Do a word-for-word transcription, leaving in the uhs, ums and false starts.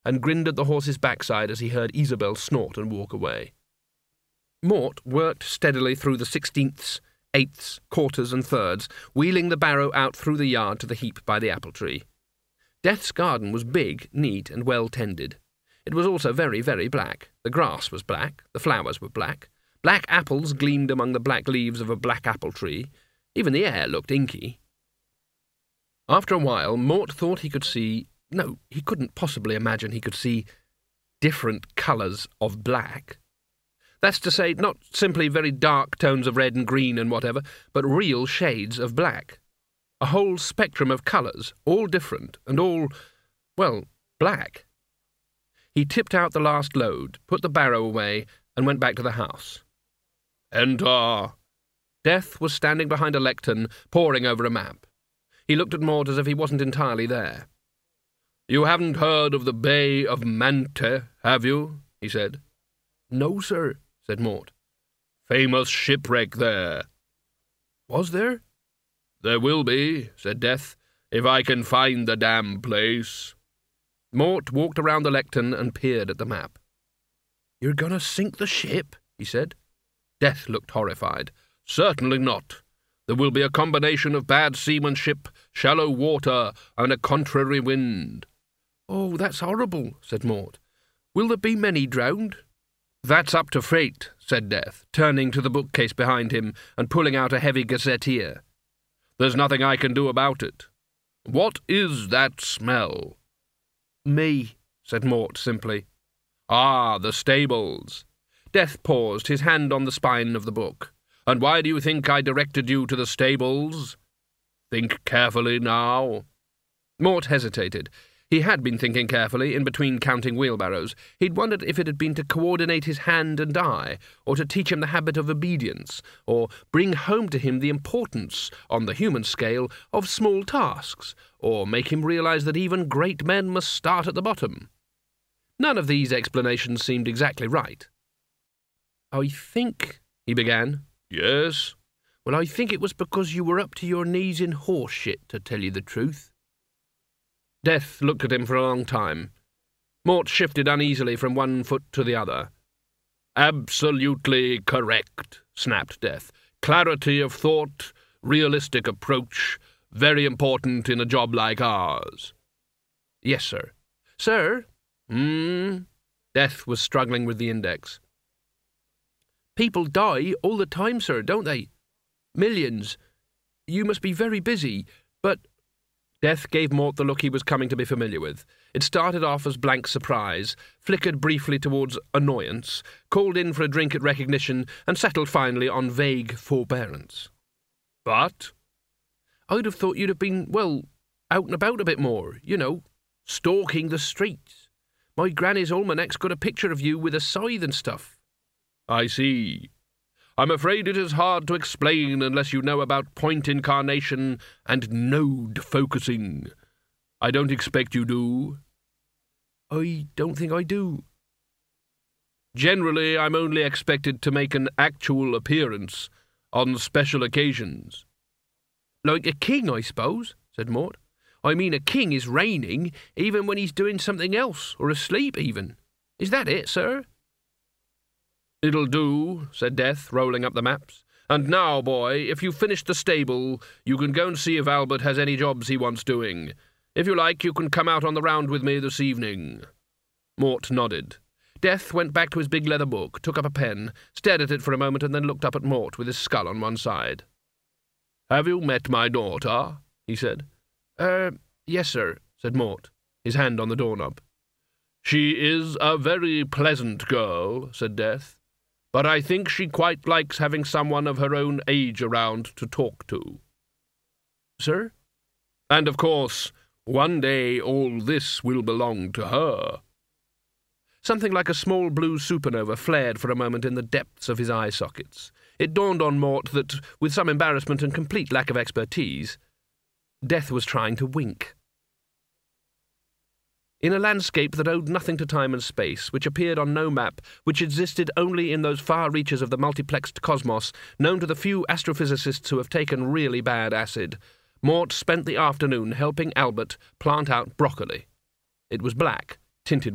and grinned at the horse's backside as he heard Isabel snort and walk away. Mort worked steadily through the sixteenths, eighths, quarters and thirds, wheeling the barrow out through the yard to the heap by the apple tree. Death's garden was big, neat and well tended. It was also very, very black. The grass was black, the flowers were black, black apples gleamed among the black leaves of a black apple tree. Even the air looked inky. After a while, Mort thought he could see— no, he couldn't possibly imagine he could see different colours of black. That's to say, not simply very dark tones of red and green and whatever, but real shades of black. A whole spectrum of colours, all different, and all, well, black. He tipped out the last load, put the barrow away, and went back to the house. Enter! Death was standing behind a lectern, poring over a map. He looked at Mort as if he wasn't entirely there. "You haven't heard of the Bay of Manti, have you?" he said. "No, sir," said Mort. "Famous shipwreck there." "Was there?" "There will be," said Death, "if I can find the damn place." Mort walked around the lectern and peered at the map. "You're going to sink the ship?" he said. Death looked horrified. "Certainly not. There will be a combination of bad seamanship, shallow water, and a contrary wind." "Oh, that's horrible," said Mort. "Will there be many drowned?" "That's up to fate," said Death, turning to the bookcase behind him and pulling out a heavy gazetteer. "There's nothing I can do about it. What is that smell?" "Me," said Mort simply. "Ah, the stables." Death paused, his hand on the spine of the book. "And why do you think I directed you to the stables? Think carefully now." Mort hesitated. He had been thinking carefully, in between counting wheelbarrows. He'd wondered if it had been to coordinate his hand and eye, or to teach him the habit of obedience, or bring home to him the importance, on the human scale, of small tasks, or make him realize that even great men must start at the bottom. None of these explanations seemed exactly right. "I think," he began. "Yes?" "Well, I think it was because you were up to your knees in horse shit, to tell you the truth." Death looked at him for a long time. Mort shifted uneasily from one foot to the other. "Absolutely correct," snapped Death. "Clarity of thought, realistic approach, very important in a job like ours." "Yes, sir." "Sir?" Hmm. Death was struggling with the index. "People die all the time, sir, don't they? Millions. You must be very busy, but—" Death gave Mort the look he was coming to be familiar with. It started off as blank surprise, flickered briefly towards annoyance, called in for a drink at recognition, and settled finally on vague forbearance. "But?" "I'd have thought you'd have been, well, out and about a bit more, you know, stalking the streets. My granny's almanac's got a picture of you with a scythe and stuff." "I see. I'm afraid it is hard to explain unless you know about point incarnation and node focusing. I don't expect you do." "I don't think I do." "Generally, I'm only expected to make an actual appearance on special occasions." "Like a king, I suppose," said Mort. "I mean, a king is reigning even when he's doing something else, or asleep even. Is that it, sir?" "It'll do," said Death, rolling up the maps. "And now, boy, if you've finished the stable, you can go and see if Albert has any jobs he wants doing. If you like, you can come out on the round with me this evening." Mort nodded. Death went back to his big leather book, took up a pen, stared at it for a moment, and then looked up at Mort with his skull on one side. "Have you met my daughter?" he said. Er, yes, sir," said Mort, his hand on the doorknob. "She is a very pleasant girl," said Death. "But I think she quite likes having someone of her own age around to talk to." "Sir?" "And, of course, one day all this will belong to her." Something like a small blue supernova flared for a moment in the depths of his eye sockets. It dawned on Mort that, with some embarrassment and complete lack of expertise, Death was trying to wink. In a landscape that owed nothing to time and space, which appeared on no map, which existed only in those far reaches of the multiplexed cosmos, known to the few astrophysicists who have taken really bad acid, Mort spent the afternoon helping Albert plant out broccoli. It was black, tinted